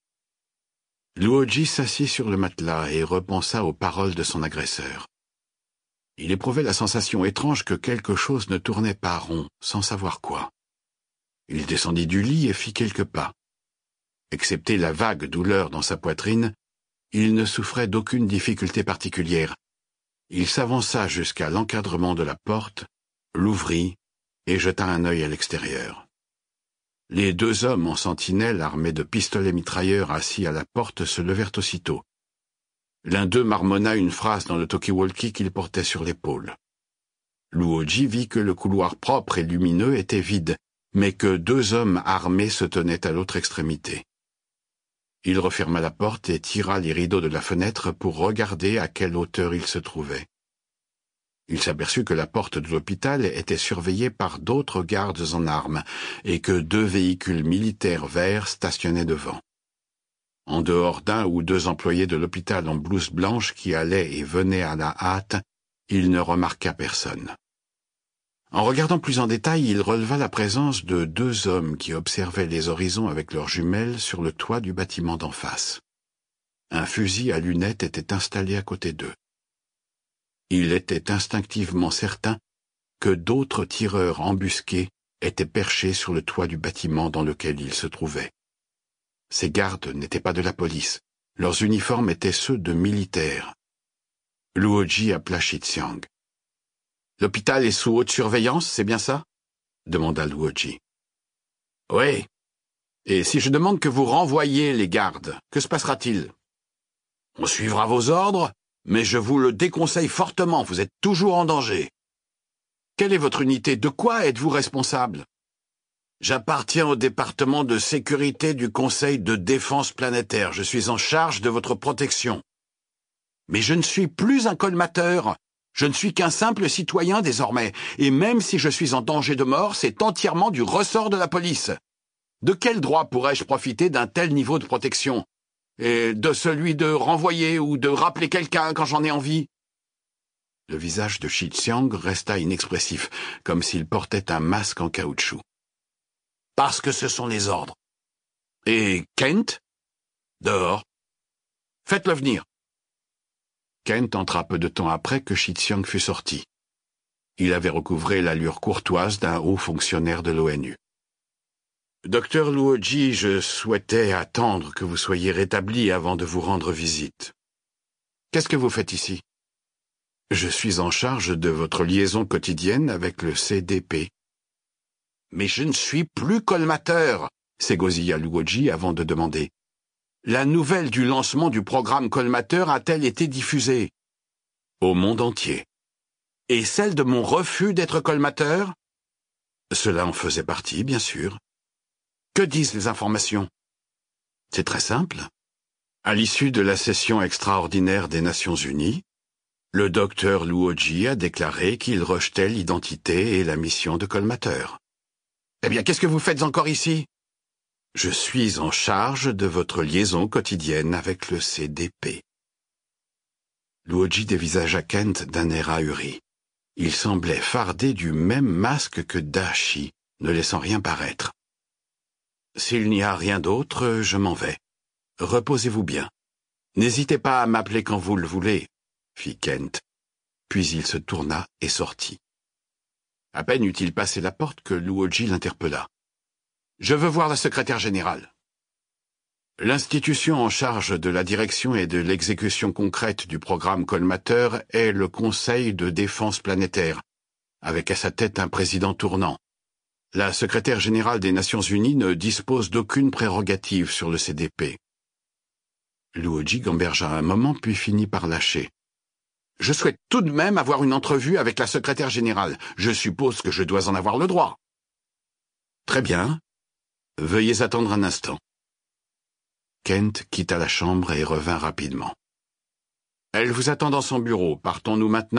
Luoji s'assit sur le matelas et repensa aux paroles de son agresseur. Il éprouvait la sensation étrange que quelque chose ne tournait pas rond, sans savoir quoi. Il descendit du lit et fit quelques pas. Excepté la vague douleur dans sa poitrine, il ne souffrait d'aucune difficulté particulière. Il s'avança jusqu'à l'encadrement de la porte, l'ouvrit et jeta un œil à l'extérieur. Les deux hommes en sentinelle armés de pistolets mitrailleurs assis à la porte se levèrent aussitôt. L'un d'eux marmonna une phrase dans le talkie-walkie qu'il portait sur l'épaule. Luoji vit que le couloir propre et lumineux était vide, mais que deux hommes armés se tenaient à l'autre extrémité. Il referma la porte et tira les rideaux de la fenêtre pour regarder à quelle hauteur il se trouvait. Il s'aperçut que la porte de l'hôpital était surveillée par d'autres gardes en armes et que deux véhicules militaires verts stationnaient devant. En dehors d'un ou deux employés de l'hôpital en blouse blanche qui allaient et venaient à la hâte, il ne remarqua personne. En regardant plus en détail, il releva la présence de deux hommes qui observaient les horizons avec leurs jumelles sur le toit du bâtiment d'en face. Un fusil à lunettes était installé à côté d'eux. Il était instinctivement certain que d'autres tireurs embusqués étaient perchés sur le toit du bâtiment dans lequel ils se trouvaient. Ces gardes n'étaient pas de la police. Leurs uniformes étaient ceux de militaires. Luoji appela Shixiang. « L'hôpital est sous haute surveillance, c'est bien ça ?» demanda Luoji. « Oui. Et si je demande que vous renvoyiez les gardes, que se passera-t-il ? » ?»« On suivra vos ordres, mais je vous le déconseille fortement, vous êtes toujours en danger. » »« Quelle est votre unité? De quoi êtes-vous responsable ? » ?»« J'appartiens au département de sécurité du Conseil de défense planétaire. Je suis en charge de votre protection. »« Mais je ne suis plus un colmateur. Je ne suis qu'un simple citoyen désormais, et même si je suis en danger de mort, c'est entièrement du ressort de la police. De quel droit pourrais-je profiter d'un tel niveau de protection? Et de celui de renvoyer ou de rappeler quelqu'un quand j'en ai envie ?» Le visage de Shixiang resta inexpressif, comme s'il portait un masque en caoutchouc. « Parce que ce sont les ordres. Et Kent? Dehors. Faites-le venir. » Kent entra peu de temps après que Shixiang fut sorti. Il avait recouvré l'allure courtoise d'un haut fonctionnaire de l'ONU. « Docteur Luoji, je souhaitais attendre que vous soyez rétabli avant de vous rendre visite. Qu'est-ce que vous faites ici? » « Je suis en charge de votre liaison quotidienne avec le CDP. »« Mais je ne suis plus colmateur, » s'égosilla Luoji avant de demander. « La nouvelle du lancement du programme colmateur a-t-elle été diffusée? » « Au monde entier. »« Et celle de mon refus d'être colmateur? » ?»« Cela en faisait partie, bien sûr. » « Que disent les informations? » « C'est très simple. À l'issue de la session extraordinaire des Nations Unies, le docteur Luoji a déclaré qu'il rejetait l'identité et la mission de colmateur. »« Eh bien, qu'est-ce que vous faites encore ici? » « Je suis en charge de votre liaison quotidienne avec le CDP. » Luoji dévisagea Kent d'un air ahuri. Il semblait fardé du même masque que Dashi, ne laissant rien paraître. « S'il n'y a rien d'autre, je m'en vais. Reposez-vous bien. N'hésitez pas à m'appeler quand vous le voulez, fit Kent. Puis il se tourna et sortit. À peine eut-il passé la porte que Luoji l'interpella. « Je veux voir la secrétaire générale. » L'institution en charge de la direction et de l'exécution concrète du programme Colmateur est le Conseil de défense planétaire, avec à sa tête un président tournant. La secrétaire générale des Nations Unies ne dispose d'aucune prérogative sur le CDP. Luoji gambergea un moment puis finit par lâcher. « Je souhaite tout de même avoir une entrevue avec la secrétaire générale. Je suppose que je dois en avoir le droit. » « Très bien. Veuillez attendre un instant. » Kent quitta la chambre et revint rapidement. « Elle vous attend dans son bureau. Partons-nous maintenant ?»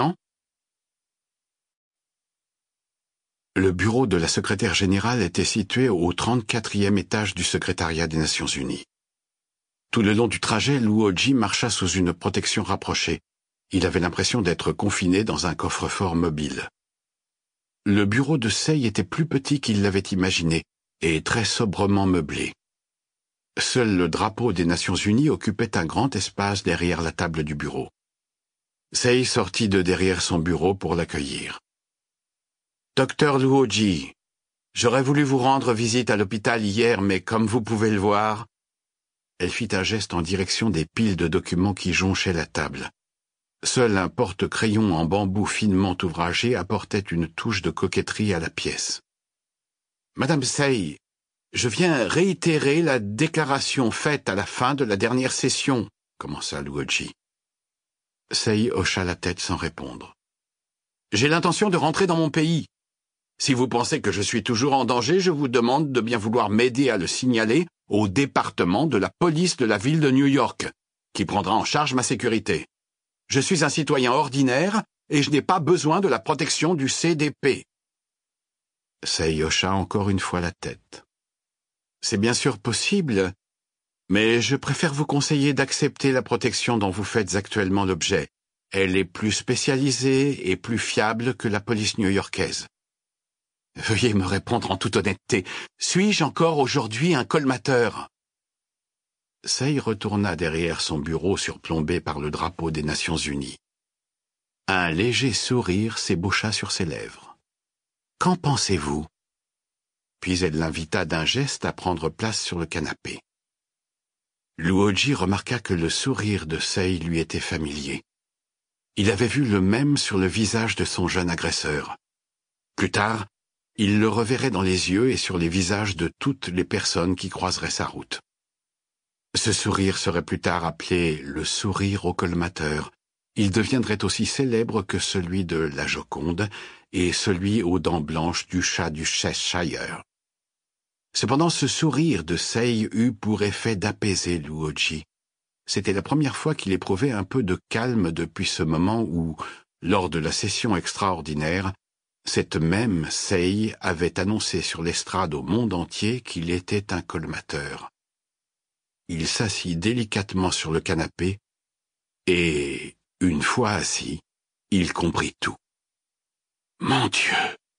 Le bureau de la secrétaire générale était situé au 34e étage du secrétariat des Nations Unies. Tout le long du trajet, Luoji marcha sous une protection rapprochée. Il avait l'impression d'être confiné dans un coffre-fort mobile. Le bureau de Sei était plus petit qu'il l'avait imaginé et très sobrement meublé. Seul le drapeau des Nations Unies occupait un grand espace derrière la table du bureau. Sei sortit de derrière son bureau pour l'accueillir. « Docteur Luoji, j'aurais voulu vous rendre visite à l'hôpital hier, mais comme vous pouvez le voir... » Elle fit un geste en direction des piles de documents qui jonchaient la table. Seul un porte-crayon en bambou finement ouvragé apportait une touche de coquetterie à la pièce. « Madame Sei, je viens réitérer la déclaration faite à la fin de la dernière session, » commença Luoji. Sei hocha la tête sans répondre. « J'ai l'intention de rentrer dans mon pays. Si vous pensez que je suis toujours en danger, je vous demande de bien vouloir m'aider à le signaler au département de la police de la ville de New York, qui prendra en charge ma sécurité. Je suis un citoyen ordinaire et je n'ai pas besoin de la protection du CDP. » Sei hocha encore une fois la tête. « C'est bien sûr possible, mais je préfère vous conseiller d'accepter la protection dont vous faites actuellement l'objet. Elle est plus spécialisée et plus fiable que la police new-yorkaise. Veuillez me répondre en toute honnêteté. Suis-je encore aujourd'hui un colmateur ?» Sei retourna derrière son bureau surplombé par le drapeau des Nations Unies. Un léger sourire s'ébaucha sur ses lèvres. « Qu'en pensez-vous » Puis elle l'invita d'un geste à prendre place sur le canapé. Luoji remarqua que le sourire de Sei lui était familier. Il avait vu le même sur le visage de son jeune agresseur. Plus tard, il le reverrait dans les yeux et sur les visages de toutes les personnes qui croiseraient sa route. Ce sourire serait plus tard appelé le sourire au colmateur. Il deviendrait aussi célèbre que celui de la Joconde et celui aux dents blanches du chat du Cheshire. Cependant, ce sourire de Sei eut pour effet d'apaiser Luoji. C'était la première fois qu'il éprouvait un peu de calme depuis ce moment où, lors de la session extraordinaire, cette même Sei avait annoncé sur l'estrade au monde entier qu'il était un colmateur. Il s'assit délicatement sur le canapé et, une fois assis, il comprit tout. Mon Dieu!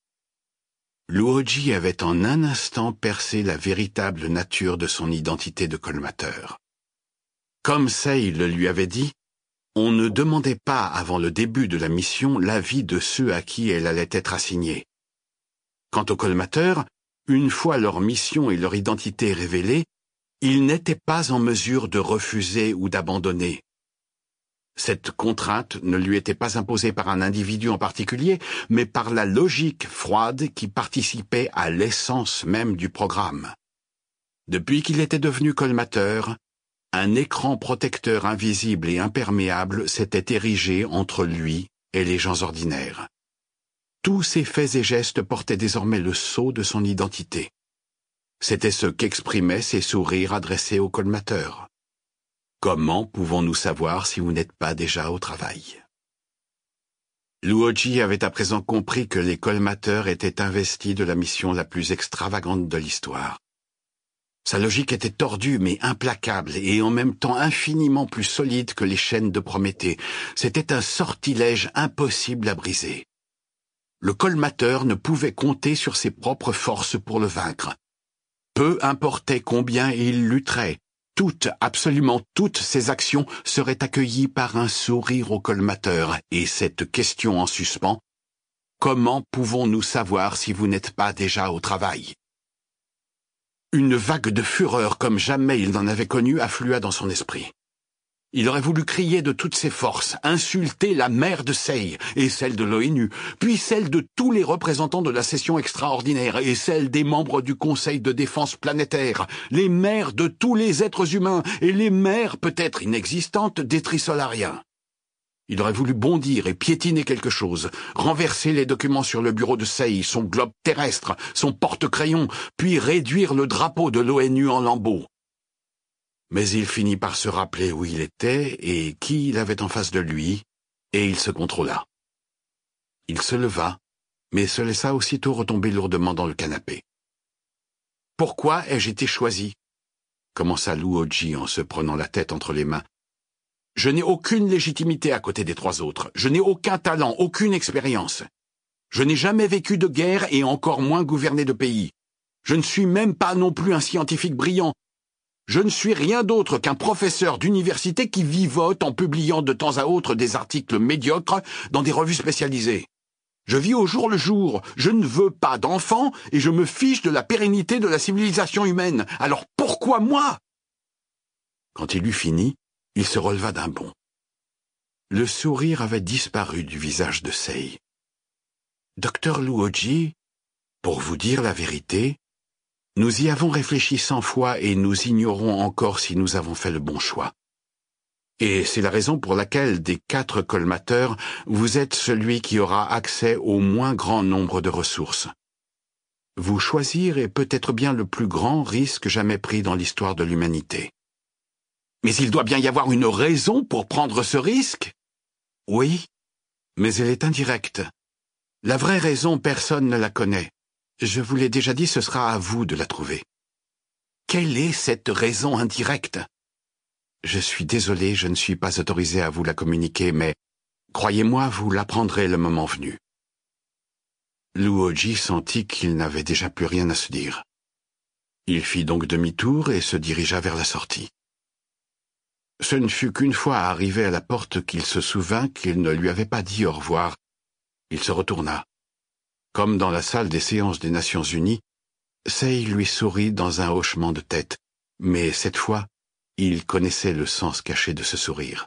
Luoji avait en un instant percé la véritable nature de son identité de colmateur. Comme Sei le lui avait dit, on ne demandait pas avant le début de la mission l'avis de ceux à qui elle allait être assignée. Quant aux colmateurs, une fois leur mission et leur identité révélées, ils n'étaient pas en mesure de refuser ou d'abandonner. Cette contrainte ne lui était pas imposée par un individu en particulier, mais par la logique froide qui participait à l'essence même du programme. Depuis qu'il était devenu colmateur, un écran protecteur invisible et imperméable s'était érigé entre lui et les gens ordinaires. Tous ses faits et gestes portaient désormais le sceau de son identité. C'était ce qu'exprimaient ses sourires adressés aux colmateurs. Comment pouvons-nous savoir si vous n'êtes pas déjà au travail? Luoji avait à présent compris que les colmateurs étaient investis de la mission la plus extravagante de l'histoire. Sa logique était tordue mais implacable et en même temps infiniment plus solide que les chaînes de Prométhée. C'était un sortilège impossible à briser. Le colmateur ne pouvait compter sur ses propres forces pour le vaincre. Peu importait combien il lutterait, absolument toutes ses actions seraient accueillies par un sourire au colmateur, et cette question en suspens: comment pouvons-nous savoir si vous n'êtes pas déjà au travail? Une vague de fureur comme jamais il n'en avait connu afflua dans son esprit. Il aurait voulu crier de toutes ses forces, insulter la mère de Say et celle de l'ONU, puis celle de tous les représentants de la session extraordinaire et celle des membres du Conseil de défense planétaire, les mères de tous les êtres humains et les mères peut-être inexistantes des trisolariens. Il aurait voulu bondir et piétiner quelque chose, renverser les documents sur le bureau de Say, son globe terrestre, son porte-crayon, puis réduire le drapeau de l'ONU en lambeaux. Mais il finit par se rappeler où il était et qui il avait en face de lui, et il se contrôla. Il se leva, mais se laissa aussitôt retomber lourdement dans le canapé. « Pourquoi ai-je été choisi ?» commença Luoji en se prenant la tête entre les mains. « Je n'ai aucune légitimité à côté des trois autres. Je n'ai aucun talent, aucune expérience. Je n'ai jamais vécu de guerre et encore moins gouverné de pays. Je ne suis même pas non plus un scientifique brillant. Je ne suis rien d'autre qu'un professeur d'université qui vivote en publiant de temps à autre des articles médiocres dans des revues spécialisées. Je vis au jour le jour, je ne veux pas d'enfants et je me fiche de la pérennité de la civilisation humaine. Alors pourquoi moi ?» Quand il eut fini, il se releva d'un bond. Le sourire avait disparu du visage de Say. « Docteur Luoji, pour vous dire la vérité, nous y avons réfléchi 100 fois et nous ignorons encore si nous avons fait le bon choix. Et c'est la raison pour laquelle, des 4 colmateurs, vous êtes celui qui aura accès au moins grand nombre de ressources. Vous choisir est peut-être bien le plus grand risque jamais pris dans l'histoire de l'humanité. Mais il doit bien y avoir une raison pour prendre ce risque? Oui, mais elle est indirecte. La vraie raison, personne ne la connaît. Je vous l'ai déjà dit, ce sera à vous de la trouver. Quelle est cette raison indirecte? Je suis désolé, je ne suis pas autorisé à vous la communiquer, mais croyez-moi, vous l'apprendrez le moment venu. Luoji sentit qu'il n'avait déjà plus rien à se dire. Il fit donc demi-tour et se dirigea vers la sortie. Ce ne fut qu'une fois arrivé à la porte qu'il se souvint qu'il ne lui avait pas dit au revoir. Il se retourna. Comme dans la salle des séances des Nations Unies, Say lui sourit dans un hochement de tête, mais cette fois, il connaissait le sens caché de ce sourire.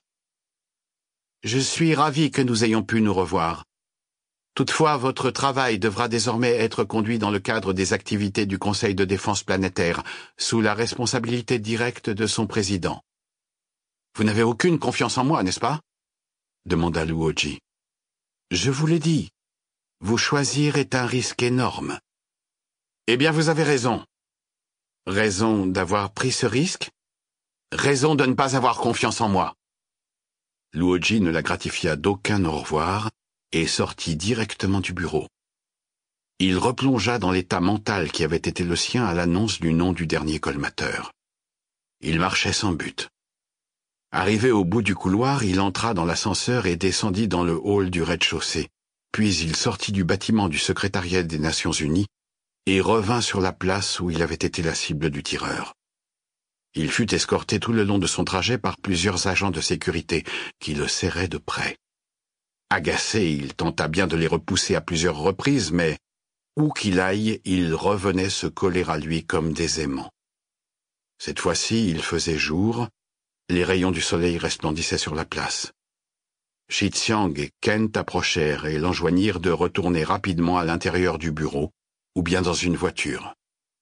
« Je suis ravi que nous ayons pu nous revoir. Toutefois, votre travail devra désormais être conduit dans le cadre des activités du Conseil de défense planétaire, sous la responsabilité directe de son président. Vous n'avez aucune confiance en moi, n'est-ce pas ?» demanda Luoji. « Je vous l'ai dit. Vous choisir est un risque énorme. » Eh bien, vous avez raison. Raison d'avoir pris ce risque? Raison de ne pas avoir confiance en moi. Luoji ne la gratifia d'aucun au revoir et sortit directement du bureau. Il replongea dans l'état mental qui avait été le sien à l'annonce du nom du dernier colmateur. Il marchait sans but. Arrivé au bout du couloir, il entra dans l'ascenseur et descendit dans le hall du rez-de-chaussée. Puis il sortit du bâtiment du secrétariat des Nations Unies et revint sur la place où il avait été la cible du tireur. Il fut escorté tout le long de son trajet par plusieurs agents de sécurité qui le serraient de près. Agacé, il tenta bien de les repousser à plusieurs reprises, mais où qu'il aille, ils revenaient se coller à lui comme des aimants. Cette fois-ci, il faisait jour, les rayons du soleil resplendissaient sur la place. Shi-Tsiang et Kent approchèrent et l'enjoignirent de retourner rapidement à l'intérieur du bureau, ou bien dans une voiture.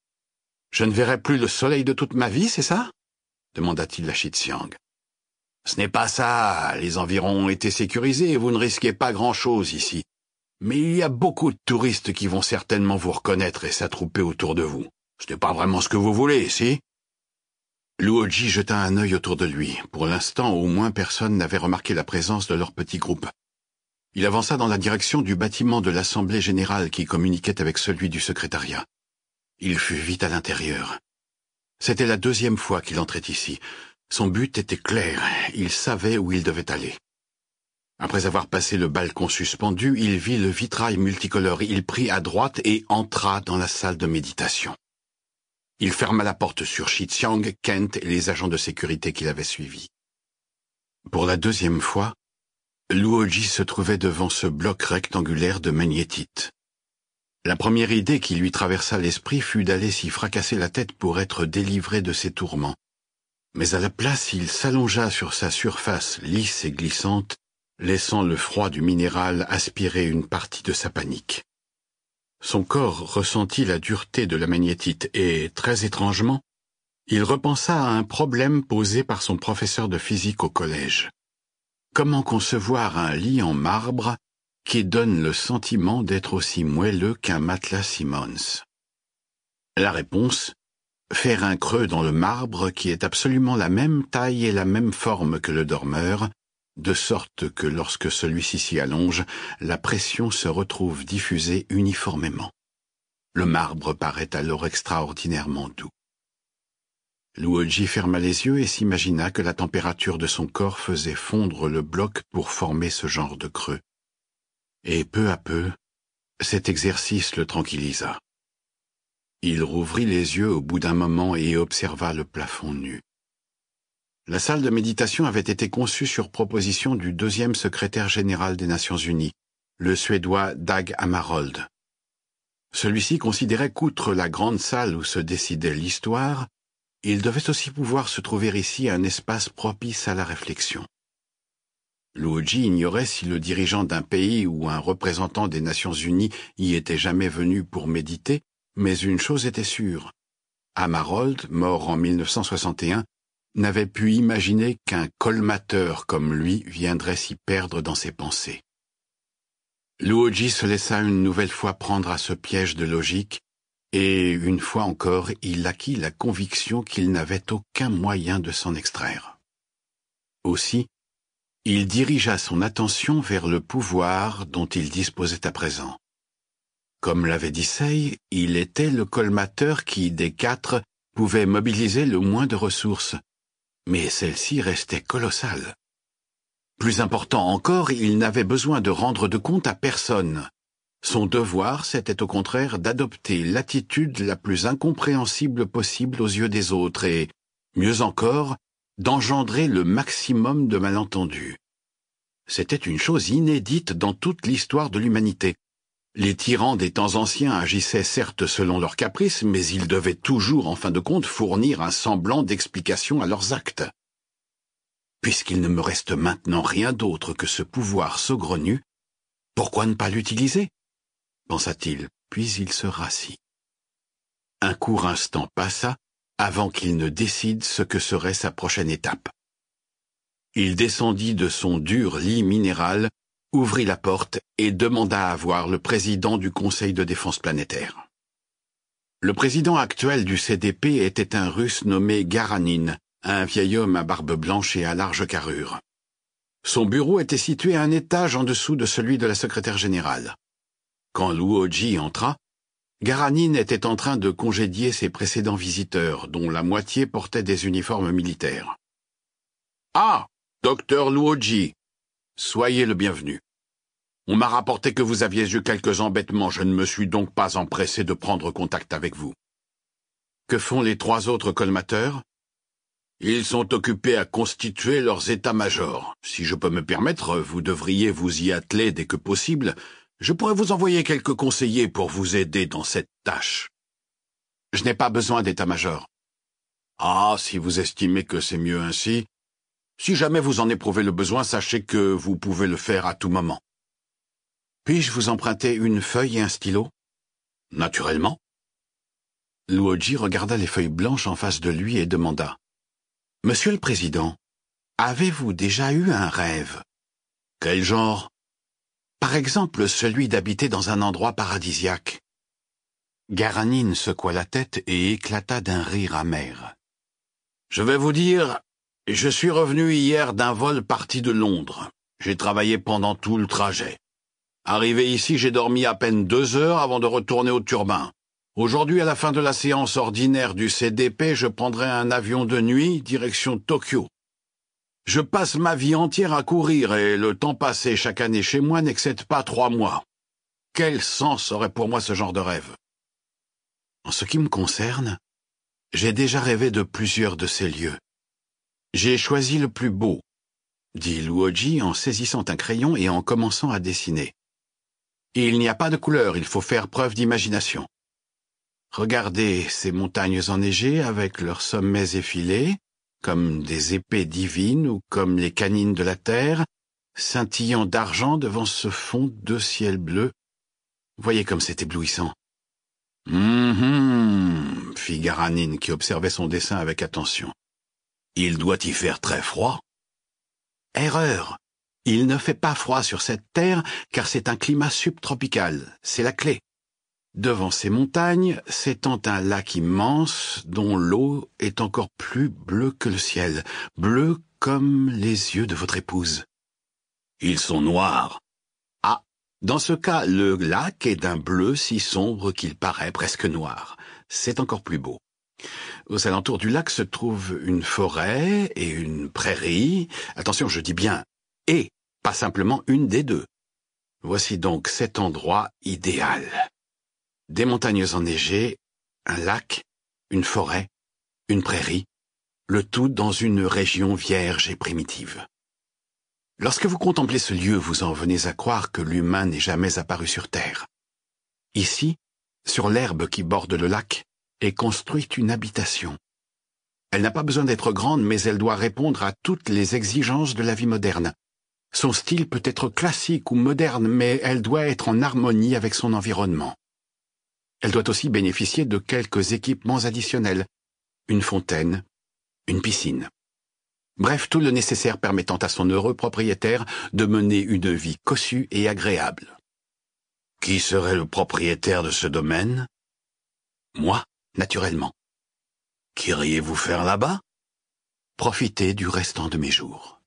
« Je ne verrai plus le soleil de toute ma vie, c'est ça ?» demanda-t-il à Shi-Tsiang. « Ce n'est pas ça, les environs ont été sécurisés et vous ne risquez pas grand-chose ici. Mais il y a beaucoup de touristes qui vont certainement vous reconnaître et s'attrouper autour de vous. Ce n'est pas vraiment ce que vous voulez, si ?» Luoji jeta un œil autour de lui. Pour l'instant, au moins personne n'avait remarqué la présence de leur petit groupe. Il avança dans la direction du bâtiment de l'Assemblée générale qui communiquait avec celui du secrétariat. Il fut vite à l'intérieur. C'était la 2e fois qu'il entrait ici. Son but était clair, il savait où il devait aller. Après avoir passé le balcon suspendu, il vit le vitrail multicolore. Il prit à droite et entra dans la salle de méditation. Il ferma la porte sur Shi-Xiang, Kent et les agents de sécurité qui l'avaient suivi. Pour la deuxième fois, Luoji se trouvait devant ce bloc rectangulaire de magnétite. La première idée qui lui traversa l'esprit fut d'aller s'y fracasser la tête pour être délivré de ses tourments. Mais à la place, il s'allongea sur sa surface lisse et glissante, laissant le froid du minéral aspirer une partie de sa panique. Son corps ressentit la dureté de la magnétite et, très étrangement, il repensa à un problème posé par son professeur de physique au collège. Comment concevoir un lit en marbre qui donne le sentiment d'être aussi moelleux qu'un matelas Simmons? La réponse: faire un creux dans le marbre qui est absolument la même taille et la même forme que le dormeur, de sorte que lorsque celui-ci s'y allonge, la pression se retrouve diffusée uniformément. Le marbre paraît alors extraordinairement doux. Luoji ferma les yeux et s'imagina que la température de son corps faisait fondre le bloc pour former ce genre de creux. Et peu à peu, cet exercice le tranquillisa. Il rouvrit les yeux au bout d'un moment et observa le plafond nu. La salle de méditation avait été conçue sur proposition du deuxième secrétaire général des Nations Unies, le Suédois Dag Hammarskjöld. Celui-ci considérait qu'outre la grande salle où se décidait l'histoire, il devait aussi pouvoir se trouver ici un espace propice à la réflexion. Luoji ignorait si le dirigeant d'un pays ou un représentant des Nations Unies y était jamais venu pour méditer, mais une chose était sûre. Hammarskjöld, mort en 1961, n'avait pu imaginer qu'un colmateur comme lui viendrait s'y perdre dans ses pensées. Luoji se laissa une nouvelle fois prendre à ce piège de logique, et une fois encore, il acquit la conviction qu'il n'avait aucun moyen de s'en extraire. Aussi, il dirigea son attention vers le pouvoir dont il disposait à présent. Comme l'avait dit Say, il était le colmateur qui, des quatre, pouvait mobiliser le moins de ressources, mais celle-ci restait colossale. Plus important encore, il n'avait besoin de rendre de compte à personne. Son devoir, c'était au contraire d'adopter l'attitude la plus incompréhensible possible aux yeux des autres et, mieux encore, d'engendrer le maximum de malentendus. C'était une chose inédite dans toute l'histoire de l'humanité. Les tyrans des temps anciens agissaient certes selon leurs caprices, mais ils devaient toujours, en fin de compte, fournir un semblant d'explication à leurs actes. Puisqu'il ne me reste maintenant rien d'autre que ce pouvoir saugrenu, pourquoi ne pas l'utiliser ? Pensa-t-il, puis il se rassit. Un court instant passa avant qu'il ne décide ce que serait sa prochaine étape. Il descendit de son dur lit minéral, ouvrit la porte et demanda à voir le président du Conseil de défense planétaire. Le président actuel du CDP était un Russe nommé Garanin, un vieil homme à barbe blanche et à large carrure. Son bureau était situé un étage en dessous de celui de la secrétaire générale. Quand Luoji entra, Garanin était en train de congédier ses précédents visiteurs, dont la moitié portait des uniformes militaires. « Ah, docteur Luoji, soyez le bienvenu. On m'a rapporté que vous aviez eu quelques embêtements, je ne me suis donc pas empressé de prendre contact avec vous. Que font les trois autres colmateurs ? Ils sont occupés à constituer leurs états-majors. Si je peux me permettre, vous devriez vous y atteler dès que possible. Je pourrais vous envoyer quelques conseillers pour vous aider dans cette tâche. Je n'ai pas besoin d'état-major. Ah, si vous estimez que c'est mieux ainsi. Si jamais vous en éprouvez le besoin, sachez que vous pouvez le faire à tout moment. Puis-je vous emprunter une feuille et un stylo ? Naturellement. Luoji regarda les feuilles blanches en face de lui et demanda. « Monsieur le Président, avez-vous déjà eu un rêve ? » « Quel genre ? » Par exemple, celui d'habiter dans un endroit paradisiaque. Garanin secoua la tête et éclata d'un rire amer. « Je vais vous dire, je suis revenu hier d'un vol parti de Londres. J'ai travaillé pendant tout le trajet. Arrivé ici, j'ai dormi à peine 2 heures avant de retourner au turbin. Aujourd'hui, à la fin de la séance ordinaire du CDP, je prendrai un avion de nuit, direction Tokyo. Je passe ma vie entière à courir et le temps passé chaque année chez moi n'excède pas 3 mois. Quel sens aurait pour moi ce genre de rêve ? En ce qui me concerne, J'ai déjà rêvé de plusieurs de ces lieux. J'ai choisi le plus beau, dit Luoji en saisissant un crayon et en commençant à dessiner. Il n'y a pas de couleur, il faut faire preuve d'imagination. Regardez ces montagnes enneigées avec leurs sommets effilés, comme des épées divines ou comme les canines de la terre, scintillant d'argent devant ce fond de ciel bleu. Voyez comme c'est éblouissant. Fit Garanine qui observait son dessin avec attention. Il doit y faire très froid. Erreur. Il ne fait pas froid sur cette terre car c'est un climat subtropical, c'est la clé. Devant ces montagnes s'étend un lac immense dont l'eau est encore plus bleue que le ciel, bleue comme les yeux de votre épouse. Ils sont noirs. Ah, dans ce cas, le lac est d'un bleu si sombre qu'il paraît presque noir. C'est encore plus beau. Aux alentours du lac se trouvent une forêt et une prairie. Attention, je dis bien « et », pas simplement une des deux. Voici donc cet endroit idéal. Des montagnes enneigées, un lac, une forêt, une prairie, le tout dans une région vierge et primitive. Lorsque vous contemplez ce lieu, vous en venez à croire que l'humain n'est jamais apparu sur Terre. Ici, sur l'herbe qui borde le lac, est construite une habitation. Elle n'a pas besoin d'être grande, mais elle doit répondre à toutes les exigences de la vie moderne. Son style peut être classique ou moderne, mais elle doit être en harmonie avec son environnement. Elle doit aussi bénéficier de quelques équipements additionnels, une fontaine, une piscine. Bref, tout le nécessaire permettant à son heureux propriétaire de mener une vie cossue et agréable. Qui serait le propriétaire de ce domaine? Moi, naturellement. Qu'iriez-vous faire là-bas? Profiter du restant de mes jours.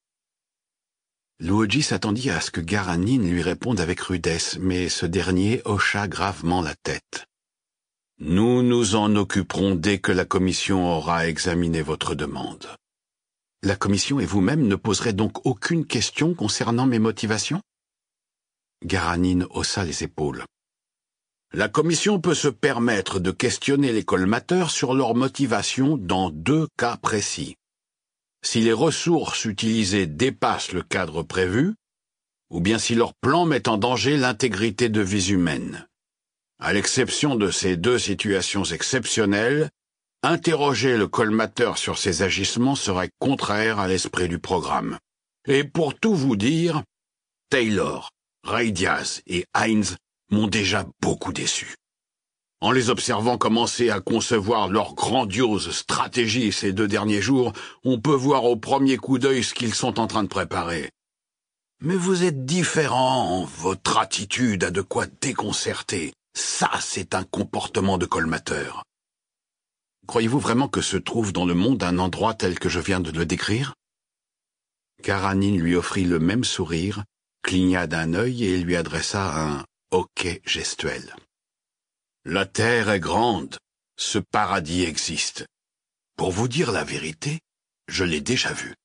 Luoji s'attendit à ce que Garanine lui réponde avec rudesse, mais ce dernier hocha gravement la tête. Nous nous en occuperons dès que la commission aura examiné votre demande. La commission et vous-même ne poserez donc aucune question concernant mes motivations? Garanine haussa les épaules. La commission peut se permettre de questionner les colmateurs sur leurs motivations dans 2 cas précis. Si les ressources utilisées dépassent le cadre prévu, ou bien si leur plan met en danger l'intégrité de vies humaines. À l'exception de ces 2 situations exceptionnelles, interroger le colmateur sur ses agissements serait contraire à l'esprit du programme. Et pour tout vous dire, Taylor, Ray Diaz et Hines m'ont déjà beaucoup déçu. En les observant commencer à concevoir leur grandiose stratégie ces 2 derniers jours, on peut voir au premier coup d'œil ce qu'ils sont en train de préparer. Mais vous êtes différents, votre attitude a de quoi déconcerter. Ça, c'est un comportement de colmateur. Croyez-vous vraiment que se trouve dans le monde un endroit tel que je viens de le décrire? Garanine lui offrit le même sourire, cligna d'un œil et lui adressa un hoquet gestuel. La terre est grande, ce paradis existe. Pour vous dire la vérité, je l'ai déjà vu.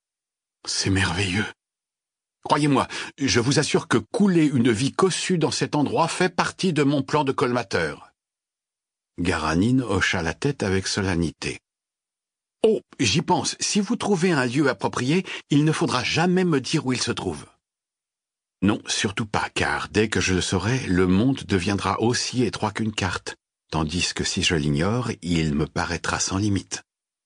C'est merveilleux. Croyez-moi, je vous assure que couler une vie cossue dans cet endroit fait partie de mon plan de colmateur. Garanine hocha la tête avec solennité. Oh, j'y pense, si vous trouvez un lieu approprié, il ne faudra jamais me dire où il se trouve. Non, surtout pas, car dès que je le saurai, le monde deviendra aussi étroit qu'une carte, tandis que si je l'ignore, il me paraîtra sans limite.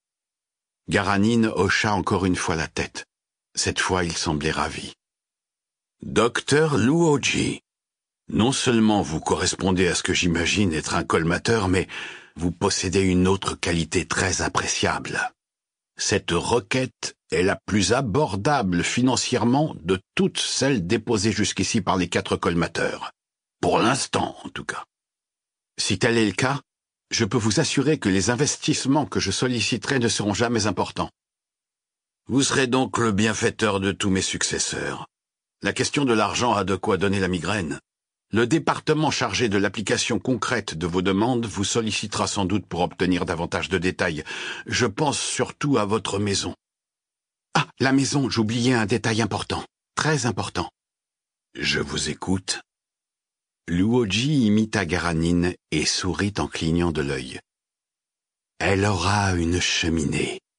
Garanine hocha encore une fois la tête. Cette fois, il semblait ravi. Docteur Luoji, non seulement vous correspondez à ce que j'imagine être un colmateur, mais vous possédez une autre qualité très appréciable. Cette requête est la plus abordable financièrement de toutes celles déposées jusqu'ici par les 4 colmateurs. Pour l'instant, en tout cas. Si tel est le cas, je peux vous assurer que les investissements que je solliciterai ne seront jamais importants. Vous serez donc le bienfaiteur de tous mes successeurs. La question de l'argent a de quoi donner la migraine. Le département chargé de l'application concrète de vos demandes vous sollicitera sans doute pour obtenir davantage de détails. Je pense surtout à votre maison. Ah, la maison, j'oubliais un détail important, très important. Je vous écoute. Luoji imita Garanine et sourit en clignant de l'œil. Elle aura une cheminée.